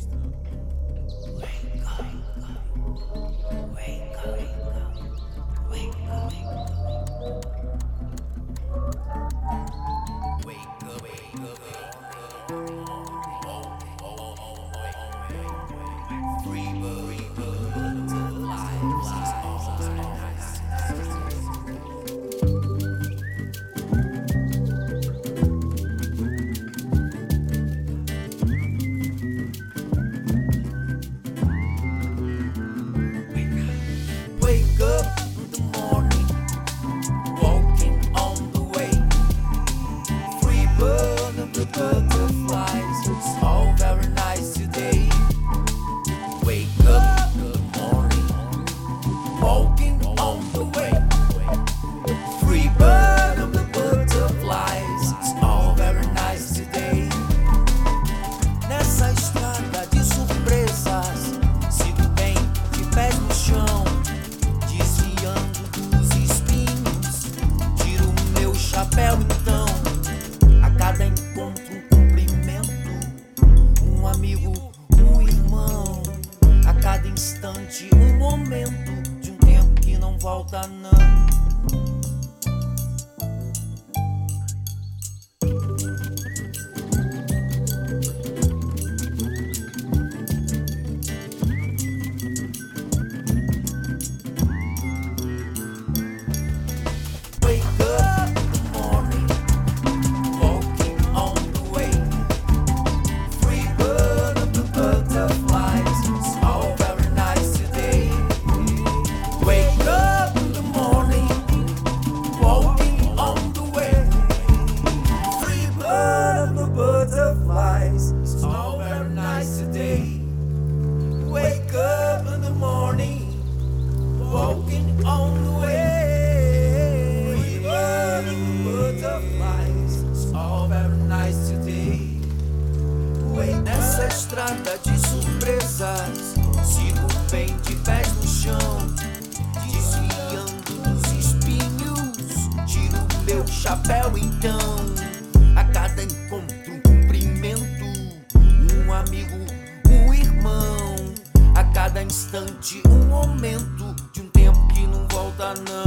Wake up in the morning, walking on the way. Free bird of the butterflies, it's all very nice today. Wake up in the morning, walking on the way. Free bird of the butterflies, it's all very nice today. Nessa estrada de surpresas, sigo bem de pés no chão, desviando dos espinhos, tiro meu chapéu então. A cada encontro um cumprimento, um amigo, um irmão. A cada instante um momento de um tempo que não volta não. It's all very nice today. Wake up in the morning, walking on the way. Free bird of the butterflies, it's all very nice today. Nessa estrada de surpresas, sigo bem de pés no chão, desviando dos espinhos, tiro meu chapéu então. A cada encontro um cumprimento, um amigo, um irmão. A cada instante um momento de um tempo que não volta não.